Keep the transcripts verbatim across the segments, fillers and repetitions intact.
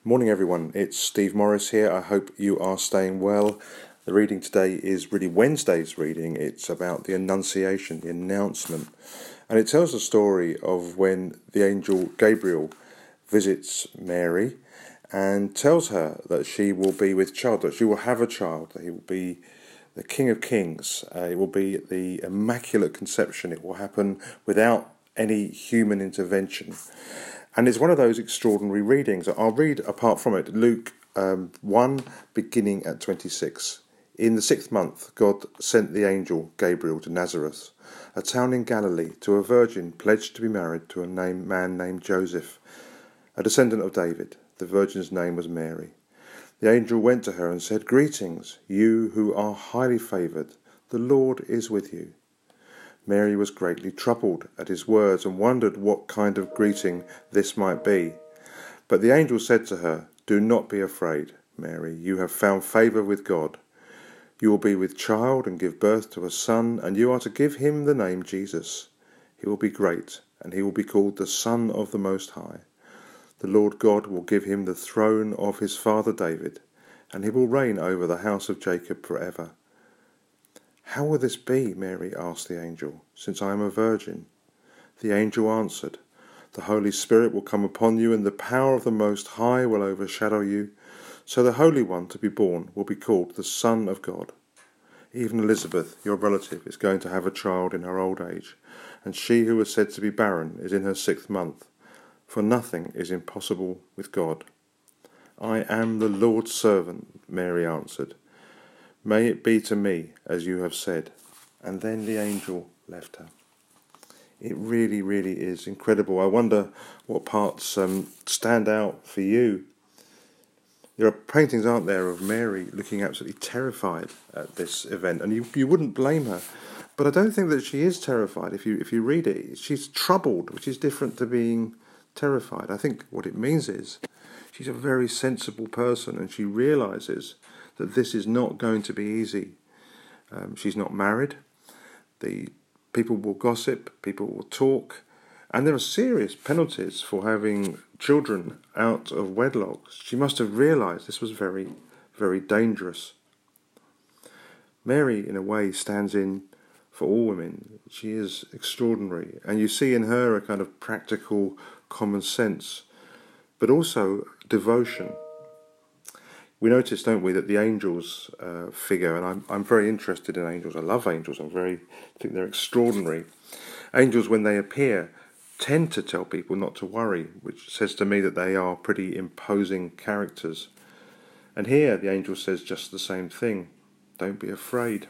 Morning everyone, it's Steve Morris here. I hope you are staying well. The reading today is really Wednesday's reading. It's about the Annunciation, the announcement. And it tells the story of when the angel Gabriel visits Mary and tells her that she will be with child, that she will have a child, that he will be the King of Kings. Uh, it will be the Immaculate Conception. It will happen without any human intervention. And it's one of those extraordinary readings. I'll read apart from it. Luke um, one, beginning at twenty-six. In the sixth month, God sent the angel Gabriel to Nazareth, a town in Galilee, to a virgin pledged to be married to a name, man named Joseph, a descendant of David. The virgin's name was Mary. The angel went to her and said, "Greetings, you who are highly favoured. The Lord is with you." Mary was greatly troubled at his words and wondered what kind of greeting this might be. But the angel said to her, "Do not be afraid, Mary. You have found favour with God. You will be with child and give birth to a son, and you are to give him the name Jesus. He will be great, and he will be called the Son of the Most High. The Lord God will give him the throne of his father David, and he will reign over the house of Jacob forever." "How will this be?" Mary asked the angel, "since I am a virgin?" The angel answered, "The Holy Spirit will come upon you, and the power of the Most High will overshadow you. So the Holy One to be born will be called the Son of God. Even Elizabeth, your relative, is going to have a child in her old age, and she who was said to be barren is in her sixth month, for nothing is impossible with God." "I am the Lord's servant," Mary answered. "May it be to me as you have said." And then the angel left her. It really, really is incredible. I wonder what parts um, stand out for you. There are paintings, aren't there, of Mary looking absolutely terrified at this event, and you, you wouldn't blame her. But I don't think that she is terrified. If you if you read it, she's troubled, which is different to being terrified. I think what it means is she's a very sensible person, and she realises that this is not going to be easy. Um, she's not married. The people will gossip, people will talk, and there are serious penalties for having children out of wedlock. She must have realised this was very, very dangerous. Mary, in a way, stands in for all women. She is extraordinary, and you see in her a kind of practical common sense, but also devotion. We notice, don't we, that the angels uh, figure, and I'm I'm very interested in angels. I love angels. I'm very I think they're extraordinary. Angels, when they appear, tend to tell people not to worry, which says to me that they are pretty imposing characters. And here the angel says just the same thing. Don't be afraid.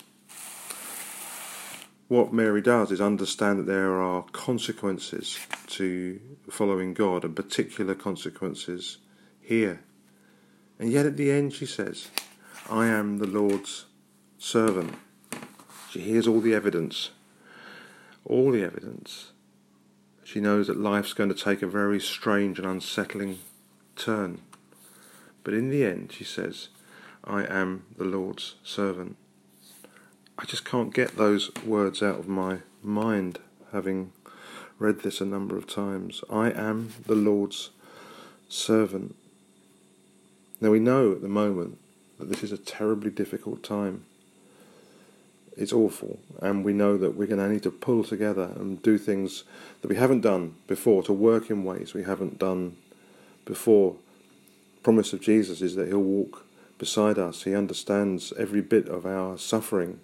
What Mary does is understand that there are consequences to following God, and particular consequences here. And yet at the end she says, "I am the Lord's servant." She hears all the evidence, all the evidence. She knows that life's going to take a very strange and unsettling turn. But in the end she says, "I am the Lord's servant." I just can't get those words out of my mind, having read this a number of times. I am the Lord's servant. Now we know at the moment that this is a terribly difficult time. It's awful, and we know that we're going to need to pull together and do things that we haven't done before, to work in ways we haven't done before. The promise of Jesus is that he'll walk beside us. He understands every bit of our suffering.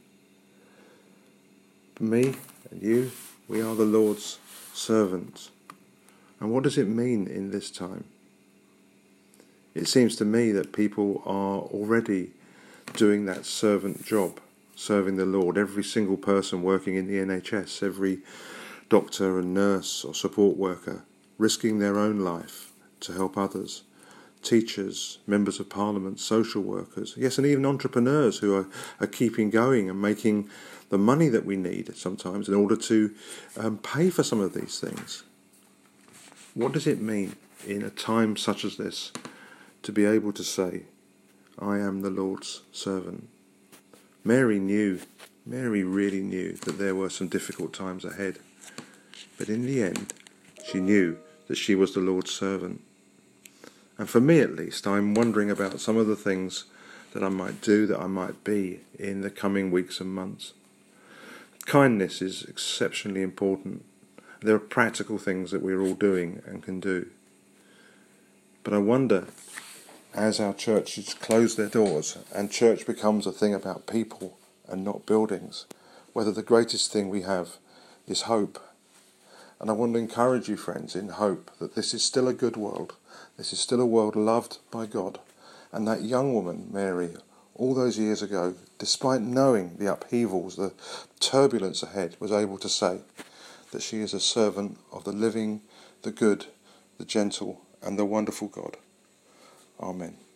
But me and you, we are the Lord's servants. And what does it mean in this time? It seems to me that people are already doing that servant job, serving the Lord. Every single person working in the N H S, every doctor and nurse or support worker, risking their own life to help others. Teachers, members of parliament, social workers, yes, and even entrepreneurs who are, are keeping going and making the money that we need sometimes in order to um, pay for some of these things. What does it mean in a time such as this to be able to say, "I am the Lord's servant"? Mary knew, Mary really knew that there were some difficult times ahead. But in the end, she knew that she was the Lord's servant. And for me at least, I'm wondering about some of the things that I might do, that I might be in the coming weeks and months. Kindness is exceptionally important. There are practical things that we're all doing and can do. But I wonder, as our churches close their doors and church becomes a thing about people and not buildings, whether the greatest thing we have is hope. And I want to encourage you, friends, in hope that this is still a good world. This is still a world loved by God. And that young woman, Mary, all those years ago, despite knowing the upheavals, the turbulence ahead, was able to say that she is a servant of the living, the good, the gentle, and the wonderful God. Amen.